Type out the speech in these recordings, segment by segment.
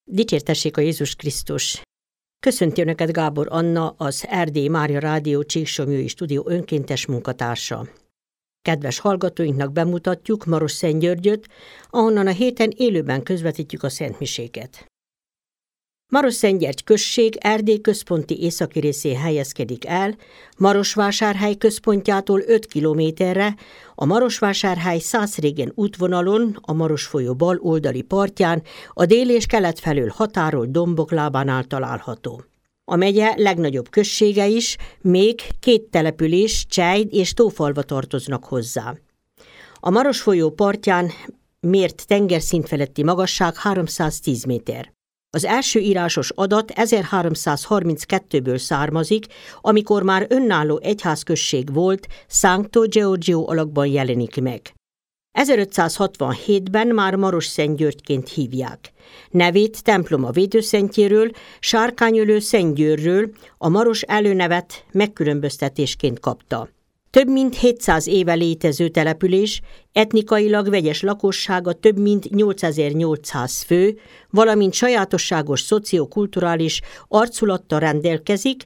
Dicsértessék a Jézus Krisztus! Köszönti Önöket Gábor Anna, az Erdélyi Mária Rádió Csíksomlyói Stúdió önkéntes munkatársa. Kedves hallgatóinknak bemutatjuk Marosszentgyörgyöt, ahonnan a héten élőben közvetítjük a szentmiséket. Marosszentgyörgy község Erdély központi északi részén helyezkedik el, Marosvásárhely központjától 5 kilométerre, a Marosvásárhely-Szászrégen útvonalon, a Maros folyó bal oldali partján, a dél és kelet felől határolt dombok lábánál található. A megye legnagyobb községe is, még 2 település, Csejd és Tófalva tartoznak hozzá. A Maros folyó partján mért tengerszint feletti magasság 310 méter. Az első írásos adat 1332-ből származik, amikor már önálló egyházközség volt, Sancto Giorgio alakban jelenik meg. 1567-ben már Marosszentgyörgyként hívják. Nevét temploma védőszentjéről, sárkányölő Szent Győrről, a Maros előnevet megkülönböztetésként kapta. Több mint 700 éve létező település, etnikailag vegyes lakossága több mint 8800 fő, valamint sajátosságos szociokulturális arculattal rendelkezik,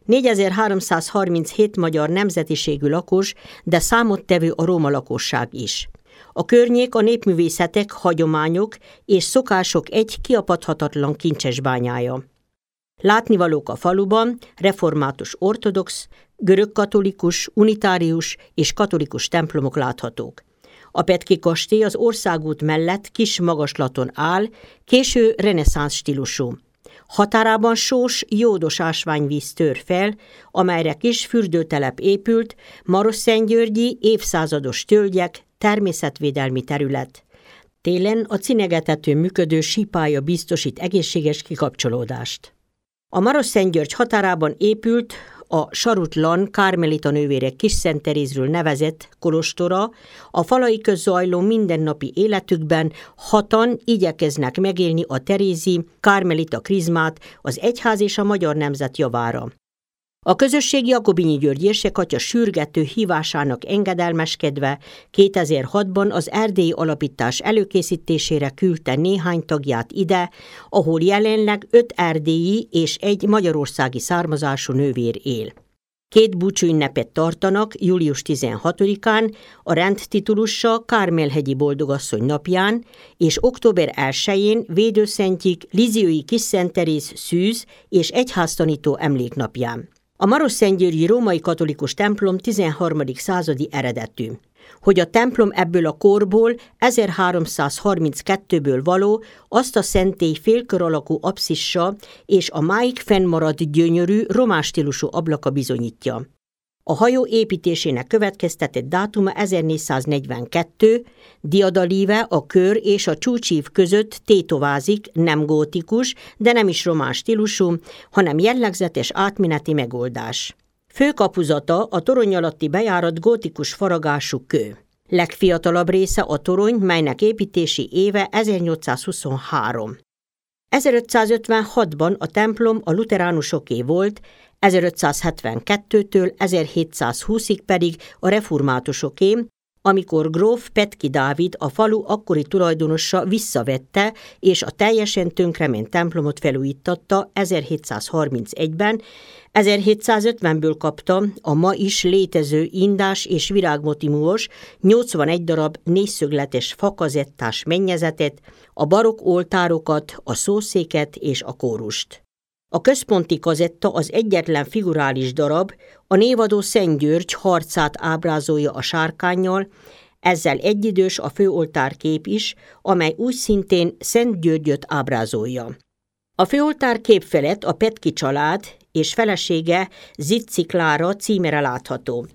4337 magyar nemzetiségű lakos, de számottevő a roma lakosság is. A környék a népművészetek, hagyományok és szokások egy kiapadhatatlan kincsesbányája. Látnivalók a faluban református ortodox, görögkatolikus, unitárius és katolikus templomok láthatók. A Petki kastély az országút mellett kis magaslaton áll, késő reneszánsz stílusú. Határában sós, jódos ásványvíz tör fel, amelyre kis fürdőtelep épült, marosszentgyörgyi évszázados tölgyek, természetvédelmi terület. Télen a cinegetetőn működő sípálya biztosít egészséges kikapcsolódást. A Marosszentgyörgy határában épült a Sarutlan Kármelita nővérek Kisszent Terézről nevezett kolostora, a falai közt zajló mindennapi életükben 6-an igyekeznek megélni a terézi Kármelita krizmát az egyház és a magyar nemzet javára. A közösség Jakobinyi György érsekatya sürgető hívásának engedelmeskedve 2006-ban az erdélyi alapítás előkészítésére küldte néhány tagját ide, ahol jelenleg 5 erdélyi és 1 magyarországi származású nővér él. 2 búcsúünnepet tartanak július 16-án, a rendtitulussal Kármelhegyi Boldogasszony napján, és október 1-én védőszentjük Liziói Kisszent Teréz szűz és egyháztanító emléknapján. A marosszentgyörgyi római katolikus templom 13. századi eredetű. Hogy a templom ebből a korból 1332-ből való, azt a szentély félkör alakú apszissa és a máig fennmaradt gyönyörű román stílusú ablaka bizonyítja. A hajó építésének következtetett dátuma 1442, diadalíve a kör és a csúcsív között tétovázik, nem gótikus, de nem is román stílusú, hanem jellegzetes átmeneti megoldás. Főkapuzata a torony alatti bejárat gótikus faragású kő. Legfiatalabb része a torony, melynek építési éve 1823. 1556-ban a templom a luteránusoké volt, 1572-től 1720-ig pedig a reformátusoké, amikor gróf Petki Dávid, a falu akkori tulajdonosa visszavette, és a teljesen tönkrement templomot felújítatta 1731-ben, 1750-ből kapta a ma is létező indás és virágmotivumos 81 darab négyszögletes fakazettás mennyezetet, a barokk oltárokat, a szószéket és a kórust. A központi kazetta az egyetlen figurális darab, a névadó Szent György harcát ábrázolja a sárkánnyal, ezzel egyidős a főoltárkép is, amely úgy szintén Szent Györgyöt ábrázolja. A főoltárkép felett a Petki család és felesége Ziczi Klára címere látható.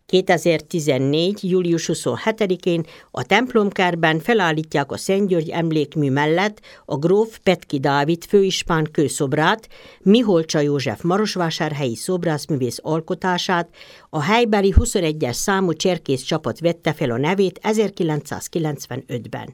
2014. július 27-én a templomkertben felállítják a Szent György emlékmű mellett a gróf Petki Dávid főispán kőszobrát, Miholcsa József marosvásárhelyi szobrászművész alkotását, a helybeli 21-es számú cserkész csapat vette fel a nevét 1995-ben.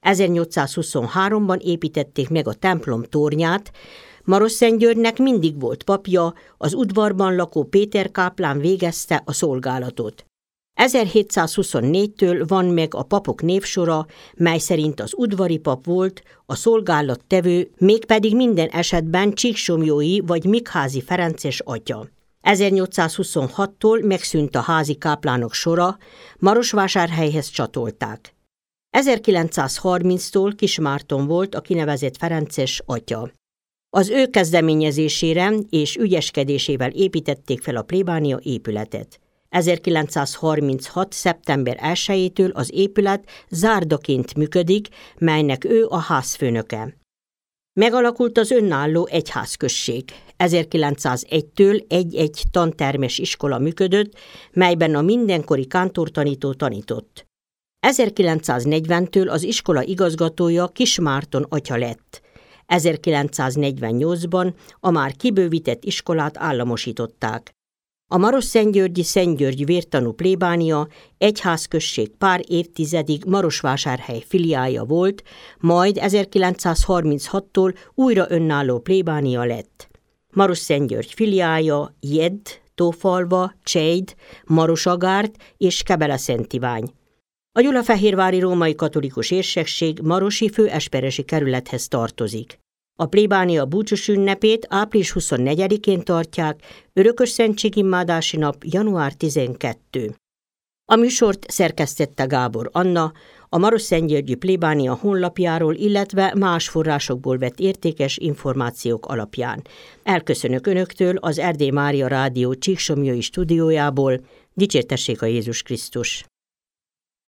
1823-ban építették meg a templom tornyát, Marosszentgyörgynek mindig volt papja, az udvarban lakó Péter káplán végezte a szolgálatot. 1724-től van meg a papok névsora, mely szerint az udvari pap volt, a szolgálattevő, mégpedig minden esetben Csíksomlyói vagy Mikházy Ferences atya. 1826-tól megszűnt a házi káplánok sora, Marosvásárhelyhez csatolták. 1930-tól Kismárton volt a kinevezett Ferences atya. Az ő kezdeményezésére és ügyeskedésével építették fel a plébánia épületet. 1936. szeptember 1-től az épület zárdaként működik, melynek ő a házfőnöke. Megalakult az önálló egyházközség. 1901-től egy-egy tantermes iskola működött, melyben a mindenkori kántortanító tanított. 1940-től az iskola igazgatója Kismárton atya lett. 1948-ban a már kibővített iskolát államosították. A Marosszentgyörgyi Szent György vértanú plébánia egyházközség pár évtizedig Marosvásárhely filiája volt, majd 1936-tól újra önálló plébánia lett. Marosszentgyörgy filiája Jedd, Tófalva, Csejd, Marosagárd és Kebele-Szentivány. A gyulafehérvári római katolikus érsekség marosi főesperesi kerülethez tartozik. A plébánia búcsús ünnepét április 24-én tartják, örökösszentségimmádási nap január 12. A műsort szerkesztette Gábor Anna, a Marosszentgyörgyi plébánia honlapjáról, illetve más forrásokból vett értékes információk alapján. Elköszönök Önöktől az Erdély Mária Rádió Csíksomlyói stúdiójából, dicsértessék a Jézus Krisztus!